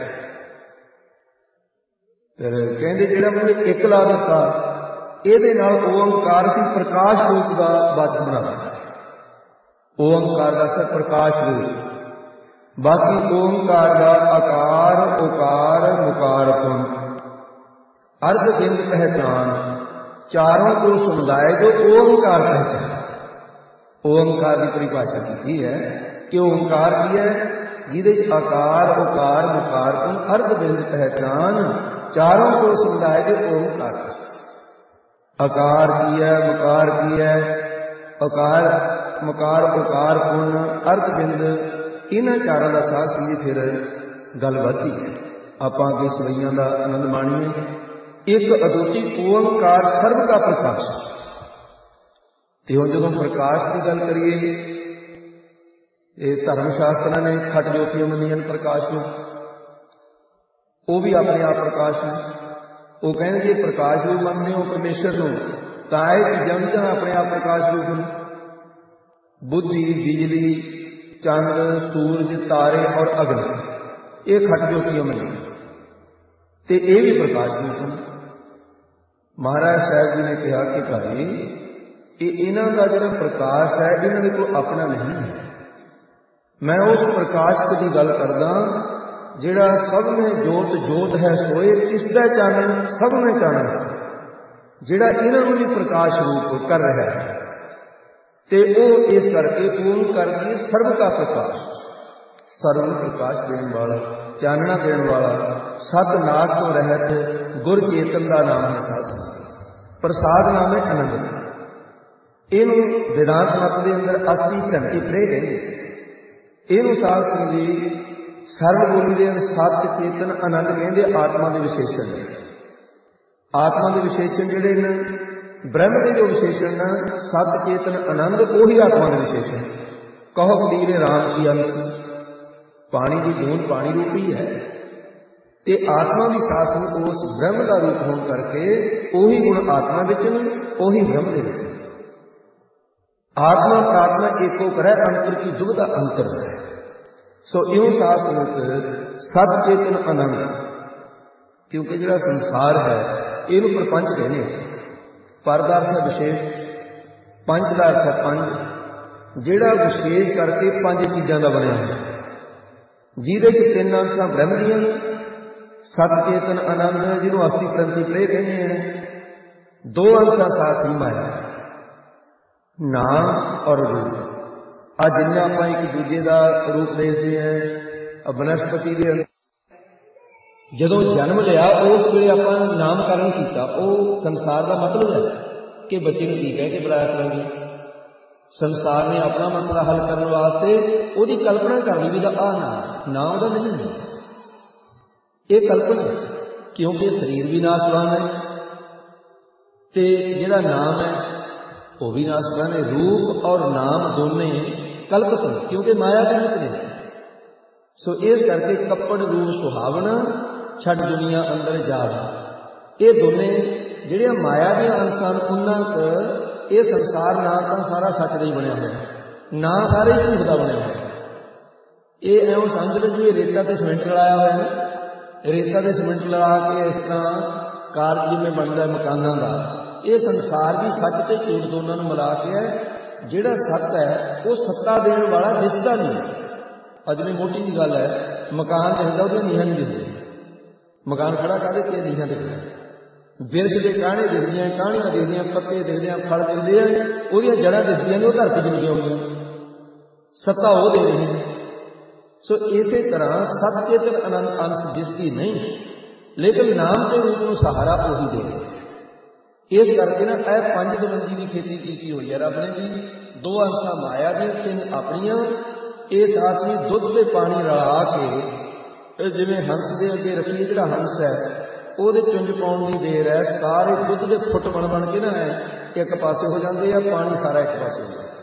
फिर कहते जिहड़ा मैंने एक ला दिता ਇਹਦੇ ਨਾਲ ओंकार से प्रकाश रूप का वाचक बना दिता। ओंकार का अर्थ प्रकाश रूप। बाकी ओंकार का आकार उकार मुकार पुन अर्ध बिंद पहचान चारों को समुदाय जो ओंकार पहचान। ओंकार की परिभाषा की है कि ओंकार की है जिहदे आकार उकार मुकार पुन अर्ध बिंद पहचान चारों को समुदाय जो ओंकार पहचान। आकार की है मुकार की है आकार मुकार उकार पुन अर्थ बिंद इन्हां चारों का साथ संगी फिर गल वधदी है। आपां अगे सवैयां का आनंद माणीए। एक अदुੱਤੀ ओंकार सर्व का प्रकाश। ते हुण जदों प्रकाश की गल करिए ये धर्म शास्त्रां ने खट ज्योतियां मंनियां प्रकाश में, वो भी अपने आप प्रकाश है। वो कहते जे प्रकाश रूप मनते हो परमेश्वर को तो यह चीज़ां भी अपने आप प्रकाश रूप हैं। बुद्धि बिजली चंद सूरज तारे और अग्नि ये खट ज्योतियां मनी तो ये भी प्रकाश रूप हैं। महाराज साहब जी ने कहा कि भाई ये इन्हां दा जिहड़ा प्रकाश है इन्हां दे कोई अपना नहीं है। मैं उस प्रकाश की गल करदा जिहड़ा सब में जोत जोत है सोए तिसदा चानन सब में चानन जिहड़ा इन्हां नूं भी प्रकाश रूप कर रहा है। ते वो इस करके ओंकार की सर्व का प्रकाश सर्व प्रकाश देने वाला चानना देने वाला सत नाश तो रहत गुर चेतन का नाम है साध प्रसाद नाम है आनंद। इनू वेदांत मत के अंदर अस्थि घंटी प्रे कहते। इनू साध संगी सरल बोली दे सत चेतन आनंद कहते आत्मा के विशेषण। आत्मा के विशेषण जिहड़े ने ब्रह्म के जो विशेषण सत चेतन आनंद वही आत्मा के विशेषण। कहो कबीर राम की अंश पानी की बूंद पानी रूपी है ते आत्मा की सास उस ब्रह्म का रूप होने करके उही गुण आत्मा विच ने उही ब्रह्म दे विच। आत्मा प्रात्मा एको करे अंतर की दुविधा अंतर है। सो इं सास सत चेतन आनंद, क्योंकि जिहड़ा संसार है इहनूं प्रपंच कहने। पर दा अर्थ है विशेष, पंच का अर्थ है पंज, जिहड़ा विशेष करके पंज चीज़ों का बनिया है, जिहदे च तीन अंशां ब्रह्म दीआं ने, सत चेतन आनंद जिन्हों अस्थि प्रंति प्रे कहते हैं, दो अंशां सासी माया, नाम और रूप। आ जिन्ना आपां एक दूजे का रूप देखते हैं, बनस्पति के जदों जन्म लिया उस वेले आपां नामकरण किया, वो संसार का मतलब है कि बच्चे नूं की कह के बुलाया करेंगे। संसार ने अपना मसला हल करने वास्ते उसकी कल्पना कर ली भी आ नाम का नहीं है, ये कल्पना, क्योंकि शरीर भी नाशवान है ते जिहड़ा नाम है वो भी नाशवान है। रूप और नाम दोने कल्पित हैं, क्योंकि माया के रूप ने। सो इस करके कपड़ रूप सुहावना छड़ दुनिया अंदर जाव, ये दोने जिहड़ियां माया दी अंशां उन्हां क ये संसार ना तो सारा सच नहीं बनया होया, ना सारे झूठ का बनया होया। ये एवं समझ लो जी रेता ते सीमेंट लगाया होया है, रेता ते सीमेंट लगा के इस तरह कार जिवें बनता है मकानों का, ये संसार भी सच ते झूठ दोनों मिला के है। जिहड़ा सत है वो सत्ता देने वाला दिसदा नहीं। अजमें मोटी जी गल है, मकान दिखता वो नीहां नहीं दिखती, मकान खड़ा कर के नीहां दिखता, बिरछ के काहने दिखते हैं, काहनियां दिखदियां, पत्ते दिखते हैं, फल दिखते हैं, वो जड़ा दिखदियां ने, वो धरती च लगियां होईयां, सत्ता वो दे रही है। सो इसे तरह सत चेतन आनंद अंश जिसकी नहीं, लेकिन नाम के रूप में सहारा वही दे रहे। इस करके ना यह पंज दवंजी की खेती की हुई है रब ने जी, दो अंशां माया दी, तीन अपनियां। ये सासी दुध के पानी रला के जिवें हंस के अगे रखिए, जिहड़ा हंस है वो चुंज पाउण दी देर है, सारे दुध के फुट बन बन के ना एक पासे हो जाते हैं, पानी सारा एक पासे हो जाता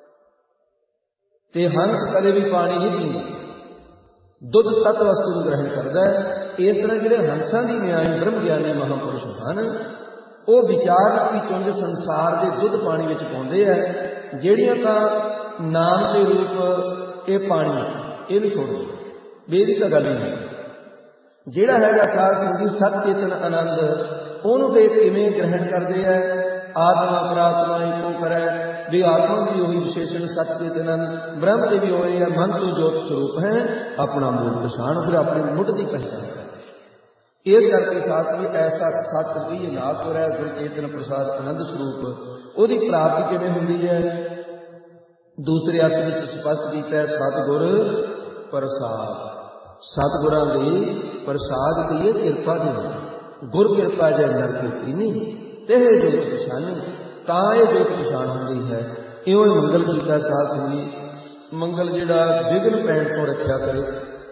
ते हंस कदे भी पानी नहीं पींदा, दुध तत्त वस्तु को ग्रहण करता है। इस तरह जिहड़े हंसां दी न्याई ब्रह्म ज्ञानी महापुरुष हन, वो विचार की चुंज संसार के दुध पानी में पाउंदे है, जिहड़ियां तां नाम के रूप ये पानी ये भी छोड़ दो, बेदी तो गल ही नहीं। जिहड़ा हैगा साध संगी सत चेतन आनंद, उन्होंने ते किवें ग्रहण करते हैं, आत्मा परात्मा एको करे भी, आत्मा भी वही विशेषण सत चेतन ब्रह्म के भी होए है, मन तो ज्योत स्वरूप है, अपना मूल पछाण, फिर अपनी मुठ की पहचान करते। इस करके शास्त्री ऐसा सत भी नाथ हो रहा है, गुरु चेतन प्रसाद आनंद स्वरूप, उसकी प्राप्ति किवें हुंदी है। दूसरे अर्थ में स्पष्ट किया है, सतगुर प्रसाद, सतगुरां दी प्रसाद की है, किरपा दी। गुर किरपा जय नर की कीनी, तेह जोत पछानी, तां ये जोत पछाण हुंदी है। इउं मंगल कीता साध संगी, मंगल जिहड़ा विघन पैण तो रखिया करे,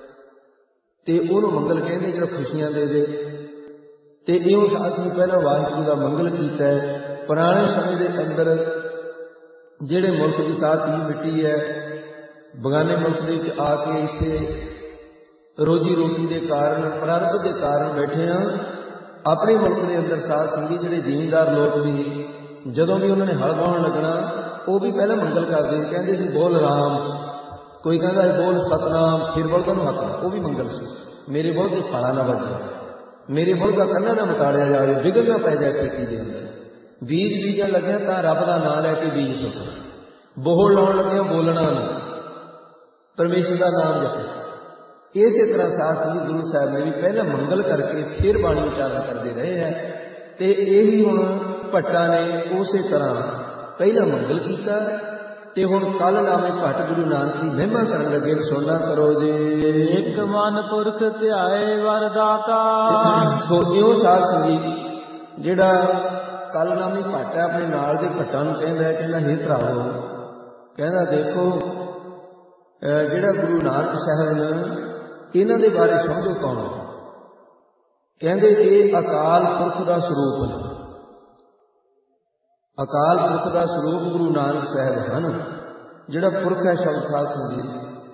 ते उहनूं मंगल कहंदे जिहड़ा खुशियां दे दे। ते इउं साध संगी पहला वाहिगुरू दा मंगल कीता है। पुराने समय के अंदर जिहड़े मुल्क की साथ ही मिट्टी है, बगाने मुल्क के आके इत्थे रोजी रोटी के कारण, प्रारंभ के कारण बैठे हैं। अपने मुल्क के अंदर साध संगी जिहड़े जमींदार लोग भी, जदों भी उन्होंने हल वाहण लगना, वो भी पहले मंगल करते, कहते सी बोल राम, कोई कहता है बोल सतनाम, फिर बोलता हूँ हथ, वो भी मंगल से। मेरे बोल की फाड़ा ना बजे, मेरे बोल का कन्ना ना मताड़िया जाए, विघन ना पै जाए खेती के अंदर। बीज बीजन लगे तो रब का नाम लैके बीज सुट, बोहड़ लाउण लगे बोलना ना, परमेश्वर का नाम जपे। इस तरह साथ ही गुरु साहब ने भी पहले मंगल करके फिर बाणी उच्चारण करते रहे हैं। तो यही हुण भट्टा ने उस तरह पहला मंगल किया, ते हुण कल नामे भट्ट गुरु नानक की महिमा करन लगे। सुनना करो जी, एक मन पुरख ध्याए वरदाता। सो इउं साध संगीत जिहड़ा कल नामी भट्ट है, अपने नाल दे भट्टां नूं कहंदा, कहंदा हे भरावो, कहंदा देखो जिहड़ा गुरु नानक साहब ने इन्हां दे बारे समझो कौन है। कहंदे ये अकाल पुरख का स्वरूप है, अकाल पुरख का स्वरूप गुरु नानक साहब हैं। जिहड़ा पुरख है शब्द साध संगीत,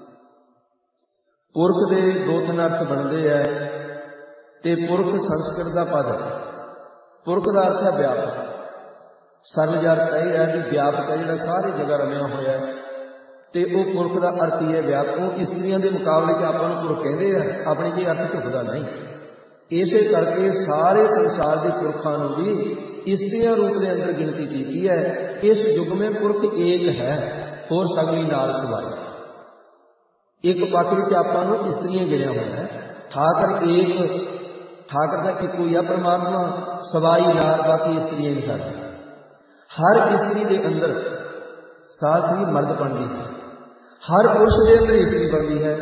पुरख के दो तीन अर्थ बनते हैं। ते पुरख संस्कृत का पद है, पुरख का अर्थ है व्यापक। सरल अर्थ यही है भी व्यापक है, जिहड़ा सारी जगह रमिया होया है। ਤੇ ਉਹ ਪੁਰਖ ਦਾ ਅਰਥ ਹੀ ਹੈ ਵਿਆਪਕ। ਉਹ ਇਸਤਰੀਆਂ ਦੇ ਮੁਕਾਬਲੇ 'ਚ ਆਪਾਂ ਨੂੰ ਪੁਰਖ ਕਹਿੰਦੇ ਆ, ਆਪਣੇ ਜੇ ਅਰਥ ਢੁਕਦਾ ਨਹੀਂ। ਇਸੇ ਕਰਕੇ ਸਾਰੇ ਸੰਸਾਰ ਦੇ ਪੁਰਖਾਂ ਨੂੰ ਵੀ ਇਸਤਰੀਆਂ ਰੂਪ ਦੇ ਅੰਦਰ ਗਿਣਤੀ ਕੀਤੀ ਹੈ। ਇਸ ਯੁੱਗ ਮੇਂ ਪੁਰਖ ਏਕ ਹੈ, ਹੋਰ ਸਗਲੀ ਨਾਲ ਸਵਾਈ। ਇੱਕ ਪੱਖ ਵਿੱਚ ਆਪਾਂ ਨੂੰ ਇਸਤਰੀਆਂ ਗਿਣਿਆ ਹੋਇਆ ਹੈ। ਠਾਕਰ ਏਕ, ਠਾਕਰ ਦਾ ਇੱਕੋ ਹੀ ਆ ਪਰਮਾਤਮਾ, ਸਵਾਈ ਨਾਲ ਬਾਕੀ ਇਸਤਰੀਆਂ ਹੀ ਸਾਰੀਆਂ। ਹਰ ਇਸਤਰੀ ਦੇ ਅੰਦਰ ਸਾਸਰੀ ਮਰਦ ਬਣਦੀ ਹੈ, ਹਰ ਪੁਰਸ਼ ਦੇ ਅੰਦਰ ਇਸਤਰੀ ਬਣਦੀ ਹੈ।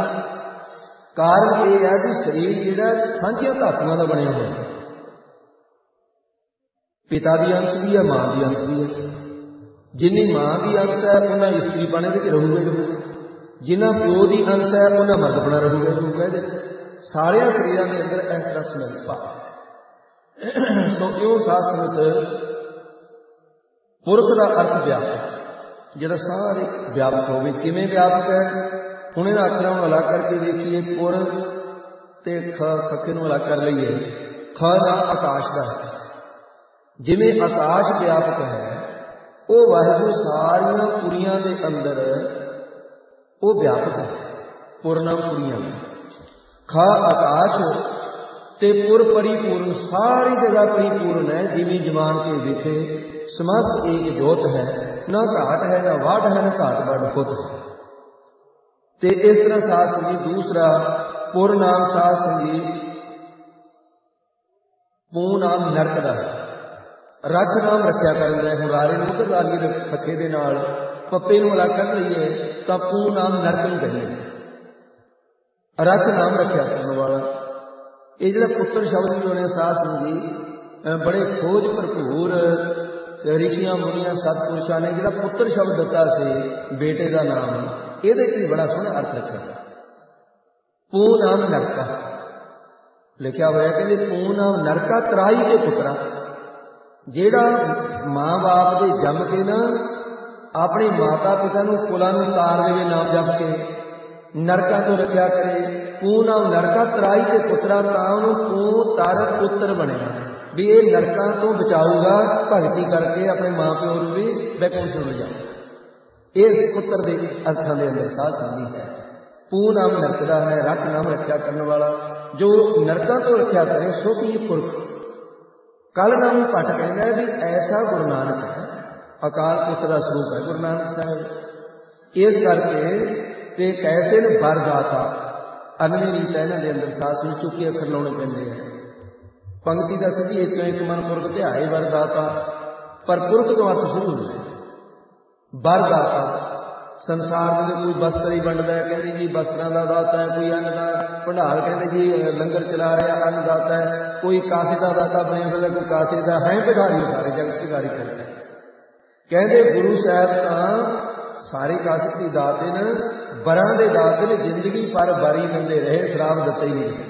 ਕਾਰਨ ਇਹ ਹੈ ਕਿ ਸਰੀਰ ਜਿਹੜਾ ਸਾਂਝੀਆਂ ਧਾਤੂਆਂ ਦਾ ਬਣਿਆ ਹੋਇਆ ਹੈ। ਪਿਤਾ ਦੀ ਅੰਸ਼ ਵੀ ਹੈ, ਮਾਂ ਦੀ ਅੰਸ਼ ਵੀ ਹੈ। ਜਿੰਨੀ ਮਾਂ ਦੀ ਅੰਸ਼ ਹੈ ਉਹਨਾਂ ਇਸਤਰੀ ਬਣੇ ਵਿੱਚ ਰਹੂਗਾ, ਜਿਨ੍ਹਾਂ ਪਿਓ ਦੀ ਅੰਸ਼ ਹੈ ਉਹਨਾਂ ਮਰਦ ਬਣਾ ਰਹੂਗਾ। ਇਹਦੇ ਚ ਸਾਰਿਆਂ ਸਰੀਰਾਂ ਦੇ ਅੰਦਰ ਇਸ ਤਰ੍ਹਾਂ ਸਮਝ ਪਾ। ਸੋ ਇਉਂ ਸਾਧ ਸੰਗਤ ਪੁਰਖ ਦਾ ਅਰਥ ਵਿਆਪਕ, ਜਿਹੜਾ ਸਾਰੇ ਵਿਆਪਕ ਹੋਵੇ। ਕਿਵੇਂ ਵਿਆਪਕ ਹੈ? ਹੁਣ ਇਹਨਾਂ ਅੱਖਰਾਂ ਨੂੰ ਅਲੱਗ ਕਰਕੇ ਦੇਖੀਏ। ਪੁਰ ਤੇ ਖੱਖੇ ਨੂੰ ਅਲੱਗ ਕਰ ਲਈਏ। ਖ ਨਾਮ ਆਕਾਸ਼ ਦਾ ਹੈ। ਜਿਵੇਂ ਆਕਾਸ਼ ਵਿਆਪਕ ਹੈ, ਉਹ ਵਾਹਿਗੁਰੂ ਸਾਰੀਆਂ ਪੁਰੀਆਂ ਦੇ ਅੰਦਰ ਉਹ ਵਿਆਪਕ ਹੈ। ਪੁਰ ਨਾਮ ਪੁਰੀਆਂ, ਖ ਆਕਾਸ਼ ਤੇ ਪੁਰ ਪਰਿਪੂਰਨ, ਸਾਰੀ ਜਗ੍ਹਾ ਪਰਿਪੂਰਨ ਹੈ। ਜਿਵੇਂ ਜਮਾਨ ਕੇ ਵੇਖੇ ਸਮਸਤ ਏਕ ਜੋਤ ਹੈ, ਨਾ ਘਾਟ ਹੈ ਨਾ ਵਾਟ ਹੈ, ਨਾ ਘਾਟ ਵੱਡ ਫੁੱਟ ਹੈ। ਤੇ ਇਸ ਤਰ੍ਹਾਂ ਸਾਧ ਸੰਗਤ ਦੂਸਰਾ ਪੁਰ ਨਾਮ ਸਾਧ ਸੰਗਤ ਪੂ ਨਾਮ ਨਰਕ ਦਾ ਹੈ। ਰੱਖ ਨਾਮ ਰੱਖਿਆ ਕਰਨ ਦਾ। ਹੁਣ ਰਾਰੇ ਨੂੰ ਉਧਰ ਲਾ ਲਈਏ ਖੱਖੇ ਦੇ ਨਾਲ, ਪੱਪੇ ਨੂੰ ਅਲੱਗ ਕਰ ਲਈਏ ਤਾਂ ਪੂ ਨਾਮ ਨਰਕ ਨੂੰ ਕਹਿੰਦੇ। ਰੱਖ ਨਾਮ ਰੱਖਿਆ ਕਰਨ ਵਾਲਾ। ਇਹ ਜਿਹੜਾ ਪੁੱਤਰ ਸ਼ਬਦ ਵੀ ਹੋਣੇ ਸਾਧ ਸੰਗਤ ਬੜੇ ਖੋਜ ਭਰਪੂਰ ਰਿਸ਼ੀਆਂ ਮੁਨੀਆਂ ਸਤਿਪੁਰਸ਼ਾਂ ਨੇ ਜਿਹੜਾ ਪੁੱਤਰ ਸ਼ਬਦ ਦਿੱਤਾ ਸੀ ਬੇਟੇ ਦਾ ਨਾਮ, ਇਹਦੇ 'ਚ ਵੀ ਬੜਾ ਸੋਹਣਾ ਅਰਥ ਰੱਖਿਆ। ਪੂ ਨਾਮ ਨਰਕਾ ਲਿਖਿਆ ਹੋਇਆ, ਕਹਿੰਦੇ ਪੂ ਨਾਮ ਨਰਕਾ ਤਰਾਈ ਦੇ ਪੁੱਤਰਾ। ਜਿਹੜਾ ਮਾਂ ਬਾਪ ਦੇ ਜੰਮ ਕੇ ਨਾ ਆਪਣੇ ਮਾਤਾ ਪਿਤਾ ਨੂੰ ਕੁਲਾਂ ਨੂੰ ਤਾਰ ਦੇਵੇ ਨਾਮ ਜਪ ਕੇ, ਨਰਕਾਂ ਤੋਂ ਰੱਖਿਆ ਕਰੇ। ਪੂ ਨਾਮ ਨਰਕਾ ਤਰਾਈ ਦੇ ਪੁੱਤਰਾ, ਤਾਂ ਉਹਨੂੰ ਪੂ ਤਰ ਪੁੱਤਰ ਬਣਿਆ ਵੀ ਇਹ ਨਰਕਾਂ ਤੋਂ ਬਚਾਊਗਾ ਭਗਤੀ ਕਰਕੇ ਆਪਣੇ ਮਾਂ ਪਿਓ ਨੂੰ ਵੀ ਬੈਕੁੰਠ ਨੂੰ ਲਿਜਾ। ਇਸ ਪੁੱਤਰ ਦੇ ਅਰਥਾਂ ਦੇ ਅੰਦਰ ਸਾਧ ਸੰਗਤ ਹੈ। ਪੂ ਨਾਮ ਨਰਕ ਦਾ ਹੈ, ਰੱਖ ਨਾਮ ਰੱਖਿਆ ਕਰਨ ਵਾਲਾ। ਜੋ ਨਰਕਾਂ ਤੋਂ ਰੱਖਿਆ ਕਰੇ ਸੋ ਕੀ ਪੁਰਖ। ਕੱਲ ਨਾਮ ਭੱਟ ਕਹਿੰਦਾ ਵੀ ਐਸਾ ਗੁਰੂ ਨਾਨਕ ਹੈ, ਅਕਾਲ ਪੁਰਖ ਦਾ ਸਰੂਪ ਹੈ ਗੁਰੂ ਨਾਨਕ ਸਾਹਿਬ। ਇਸ ਕਰਕੇ ਤੇ ਕੈਸੇ ਨੇ ਵਰਦਾਤਾ, ਅਨਵੇਂ ਰੀਤ ਹੈ ਇਹਨਾਂ ਦੇ ਅੰਦਰ ਸਾਧ ਸੰਗਤ ਚੁੱਕੇ ਅੱਖਰ ਲਾਉਣੇ ਪੈਂਦੇ ਆ। ਪੰਕਤੀ ਦਾ ਸਿੱਧੀ ਇੱਥੋਂ ਇੱਕ ਮਨ ਪੁਰਖ ਧਿਆਏ ਵਰਦਾਤਾ, ਪਰ ਪੁਰਖ ਤੋਂ ਅਰਥ ਸ਼ੁਰੂ ਹੁੰਦਾ ਹੈ ਵਰਦਾਤਾ। ਸੰਸਾਰ ਦੇ ਕੋਈ ਵਸਤਰ ਹੀ ਵੰਡਦਾ ਹੈ, ਕਹਿੰਦੇ ਜੀ ਵਸਤਰਾਂ ਦਾ ਦਾਤਾ ਹੈ। ਕੋਈ ਅੰਨ ਦਾ ਭੰਡਾਰ, ਕਹਿੰਦੇ ਜੀ ਲੰਗਰ ਚਲਾ ਰਿਹਾ ਅੰਨ ਦਾਤਾ ਹੈ। ਕੋਈ ਕਾਸੇ ਦਾ ਦਾਤਾ ਬਣਿਆ ਹੋਇਆ, ਕੋਈ ਕਾਸੇ ਦਾ ਹੈ। ਭਿਖਾਰੀ ਸਾਰੇ ਜਗਤ ਭਿਖਾਰੀ ਕਰਦਾ। ਕਹਿੰਦੇ ਗੁਰੂ ਸਾਹਿਬ ਤਾਂ ਸਾਰੇ ਕਾਸੇ ਦੀ ਦਾਤੇ ਨੇ, ਬਰਾਂ ਦੇ ਦਾਤੇ ਨੇ। ਜ਼ਿੰਦਗੀ ਪਰ ਬਾਰੀ ਦਿੰਦੇ ਰਹੇ, ਸ਼ਰਾਬ ਦਿੱਤੇ ਹੀ ਨਹੀਂ।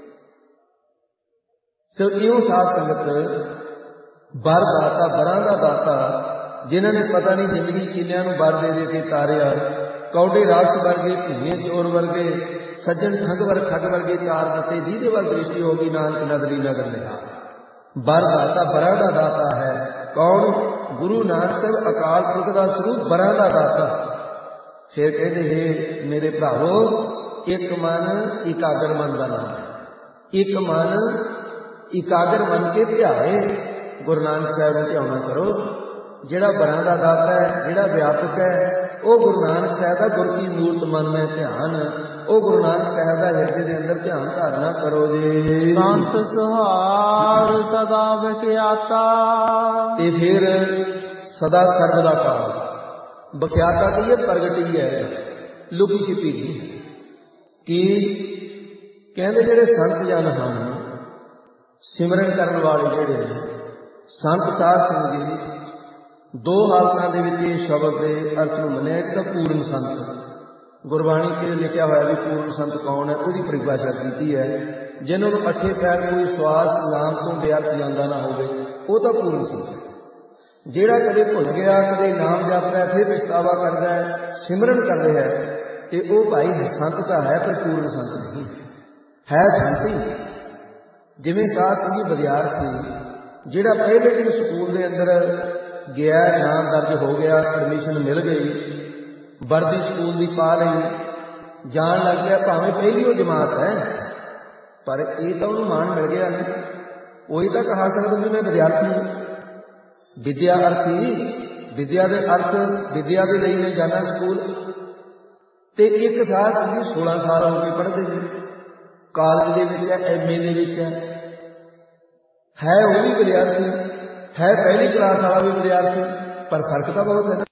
ਸੋ ਇਉਂ ਸਾਧ ਸੰਗਤ ਬਰ ਦਾਤਾ, ਬਰਾਂ ਦਾ ਦਾਤਾ, ਜਿਨ੍ਹਾਂ ਨੇ ਪਤਾ ਨਹੀਂ ਜ਼ਿੰਦਗੀ ਕਿੰਨਿਆਂ ਨੂੰ ਬਰ ਦੇ ਦੇ ਕੇ ਤਾਰਿਆ। ਕੌਡੇ ਰਾਖਸ਼ ਵਰਗੇ, ਭੀਏ ਚੋਰ ਵਰਗੇ, ਸੱਜਣ ਠੱਗ ਵਰਗੇ ਤਾਰ ਦਿੱਤੇ, ਜਿਹਦੇ ਵੱਲ ਦ੍ਰਿਸ਼ਟੀ ਹੋ ਗਈ ਨਾਨਕ ਨਦਰੀ ਨਗਰ ਲਿਆ। ਬਰ ਦਾਤਾ ਬਰਾਂ ਦਾ ਦਾਤਾ ਹੈ। ਕੌਣ? ਗੁਰੂ ਨਾਨਕ ਸਾਹਿਬ ਅਕਾਲ ਪੁਰਖ ਦਾ ਸਰੂਪ, ਬਰਾਂ ਦਾ ਦਾਤਾ। ਫਿਰ ਕਹਿੰਦੇ ਹੈ ਮੇਰੇ ਭਰਾਵੋ, ਇੱਕ ਮਨ ਇਕਾਗਰ ਮਨ ਦਾ ਨਾਮ ਹੈ। ਇੱਕ ਮਨ ਇਕਾਗਰ ਬਣ ਕੇ ਧਿਆਏ ਗੁਰੂ ਨਾਨਕ ਸਾਹਿਬ ਨੂੰ ਧਿਆਉਣਾ ਕਰੋ। ਜਿਹੜਾ ਬਰਾਂ ਦਾ ਦਾਤਾ ਹੈ, ਜਿਹੜਾ ਵਿਆਪਕ ਹੈ, ਉਹ ਗੁਰੂ ਨਾਨਕ ਸਾਹਿਬ ਦਾ ਗੁਰ ਕੀ ਮੂਰਤ ਮਨ ਮੈਂ ਧਿਆਨ, ਉਹ ਗੁਰੂ ਨਾਨਕ ਸਾਹਿਬ ਦਾ ਹਿਰਦੇ ਦੇ ਅੰਦਰ ਧਿਆਨ ਧਾਰਨਾ ਕਰੋ ਜੀ। ਸੰਤ ਸੁਹਾਰ ਸਦਾ ਵਿਖਿਆਤਾ, ਤੇ ਫਿਰ ਸਦਾ ਸਰਬ ਦਾ ਕਾਲ। ਵਿਖਿਆਤਾ ਕੀ ਹੈ? ਪ੍ਰਗਟੀ ਹੈ, ਲੁਕੀ ਛਿਪੀ ਨਹੀਂ। ਕੀ ਕਹਿੰਦੇ ਜਿਹੜੇ ਸੰਤ ਜਨ ਹਨ, ਸਿਮਰਨ ਕਰਨ ਵਾਲੇ ਜਿਹੜੇ ਸੰਤ ਸਾਧ ਸੰਗਤ, ਦੋ ਹਾਲਤਾਂ ਦੇ ਵਿੱਚ ਇਹ ਸ਼ਬਦ ਦੇ ਅਰਥ ਨੂੰ ਮੰਨਿਆ। ਇੱਕ ਤਾਂ ਪੂਰਨ ਸੰਤ, ਗੁਰਬਾਣੀ ਤੇ ਲਿਖਿਆ ਹੋਇਆ ਵੀ ਪੂਰਨ ਸੰਤ ਕੌਣ ਹੈ, ਉਹਦੀ ਪਰਿਭਾਸ਼ਾ ਕੀਤੀ ਹੈ। ਜਿਹਨਾਂ ਨੂੰ ਅੱਠੇ ਪੈਰ ਕੋਈ ਸਵਾਸ ਨਾਮ ਤੋਂ ਬੇਅਰਥ ਜਾਂਦਾ ਨਾ ਹੋਵੇ, ਉਹ ਤਾਂ ਪੂਰਨ ਸੰਤ ਹੈ। ਜਿਹੜਾ ਕਦੇ ਭੁੱਲ ਗਿਆ, ਕਦੇ ਨਾਮ ਜਪਦਾ, ਫਿਰ ਪਛਤਾਵਾ ਕਰਦਾ ਹੈ, ਸਿਮਰਨ ਕਰ ਰਿਹਾ ਹੈ, ਤੇ ਉਹ ਭਾਈ ਸੰਤ ਤਾਂ ਹੈ ਪਰ ਪੂਰਨ ਸੰਤ ਨਹੀਂ ਹੈ। ਸੰਤ ਹੀ ਜਿਵੇਂ ਸਾਧ ਸੰਗਤ ਵਿਦਿਆਰਥੀ ਜਿਹੜਾ ਪਹਿਲੇ ਦਿਨ ਸਕੂਲ ਦੇ ਅੰਦਰ ਗਿਆ, ਨਾਮ ਦਰਜ ਹੋ ਗਿਆ, ਐਡਮਿਸ਼ਨ ਮਿਲ ਗਈ, ਵਰਦੀ ਸਕੂਲ ਦੀ ਪਾ ਲਈ, ਜਾਣ ਲੱਗ ਗਿਆ। ਭਾਵੇਂ ਪਹਿਲੀ ਉਹ ਜਮਾਤ ਹੈ, ਪਰ ਇਹ ਤਾਂ ਉਹਨੂੰ ਮਾਣ ਮਿਲ ਗਿਆ ਨਾ। ਉਹੀ ਤਾਂ ਕਹਾ ਸਕਦਾ ਵੀ ਮੈਂ ਵਿਦਿਆਰਥੀ ਹਾਂ। ਵਿਦਿਆ ਅਰਥੀ, ਵਿਦਿਆ ਦੇ ਅਰਥ, ਵਿਦਿਆ ਦੇ ਲਈ ਮੈਂ ਜਾਣਾ ਸਕੂਲ। ਤੇ ਇੱਕ ਸਾਲ ਤੁਸੀਂ 16 ਸਾਲ ਹੋ ਕੇ ਪੜ੍ਹਦੇ ਨੇ, ਕਾਲਜ ਦੇ ਵਿੱਚ ਹੈ, MA ਦੇ ਵਿੱਚ ਹੈ ਉਹ ਵੀ ਵਿਦਿਆਰਥੀ, ਹੈ ਪਹਿਲੀ ਕਲਾਸ ਵਾਲਾ ਵੀ ਵਿਦਿਆਰਥੀ, ਪਰ ਫਰਕ ਤਾਂ ਬਹੁਤ ਹੈ।